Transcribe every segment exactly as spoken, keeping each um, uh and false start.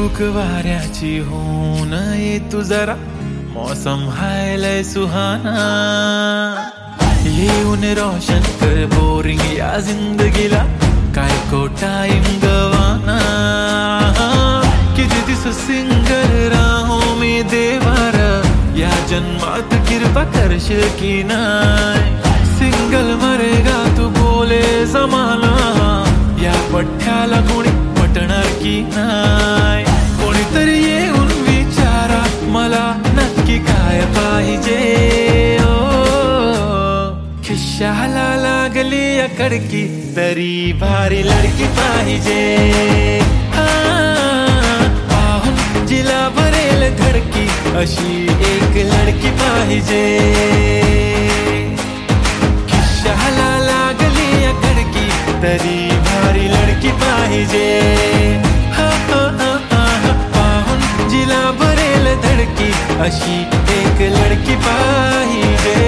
झुळूक वाऱ्याची होऊन ये तू जरा, मौसम हाय लय सुहाना. येऊन रोशन कर बोरिंग या जिंदगीला, काय को टाइम गवाना. किती दिस सिंगल राहो मी देवार, या जन्मात कृपा करशील की नाय. सिंगल मरेगा तू बोले जमाना, या पठ्याला कोणी पटणार की नाय. कोणीतरी येऊन विचारा मला नक्की काय पाहिजे. ओ खिशाला लागली या कडकी, तरी भारी लडकी पाहिजे. पाहून जिला भरेल धडकी, अशी एक लडकी पाहिजे. खिशाला लागली या कडकी, तरी भारी लडकी पाहिजे. पाहून जिला भरेल धडकी, अशी एक लडकी पाहिजे.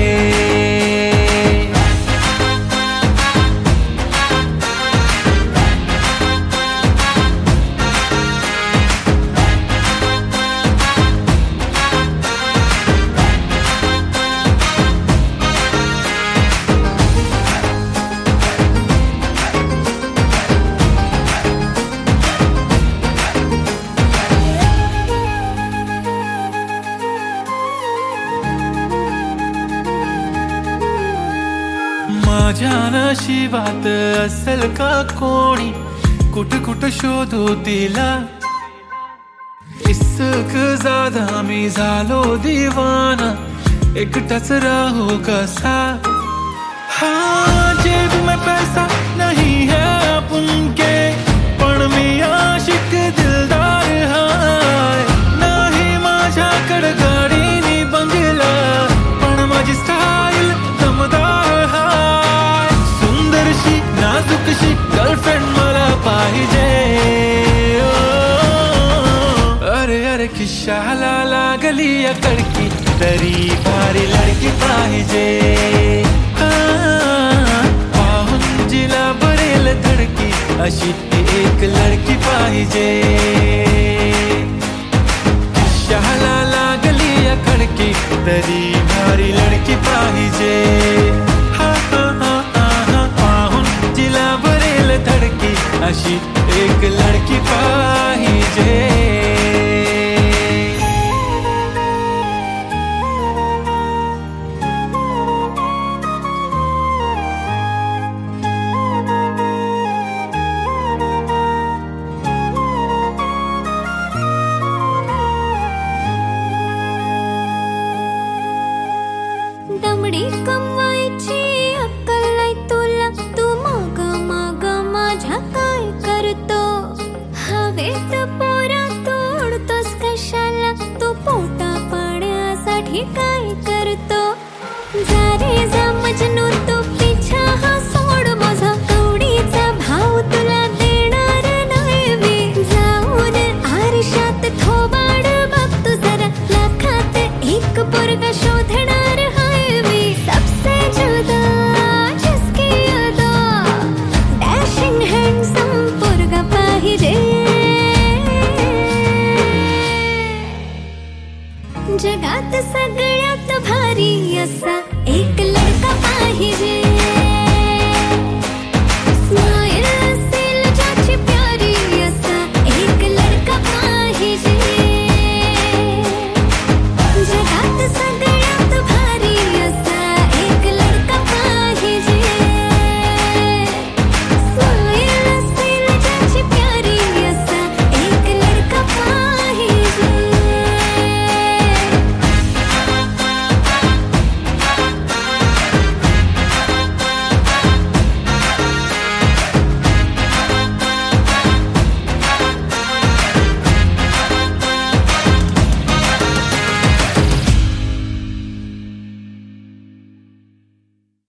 माझ्या नशिबात असेल का कोणी, कुठ कुठ शोधू तिला. इश्क जादा मी झालो दिवाना, एकटाच राहू कसा. हाँ जेब में पैसा नहीं है अपन के, पण मी आशिक दिलदार हाय. नाही माझ्याकडे गाडी नि बंगला, पण माझी स्टाईल दमदार हाय. सुंदरशी नाजूकशी गर्लफ्रेंड मला पाहिजे. अरे अरे खिशाला लागली या कडकी, तरी भारी लडकी पाहिजे. पाहून जिला भरेल धडकी, अशी एक लडकी पाहिजे. खिशाला लागली या कडकी, तरी भारी लडकी पाहिजे. पाहून जिला भरेल धडकी, अशी एक लडकी पाहिजे. दमडी कमवायची अक्कल नाही तुला, तू माग माग माझ्या काय करतो. हवेत पोरा तोडतोस कशाला, तू पोटा पाण्यासाठी काय कर.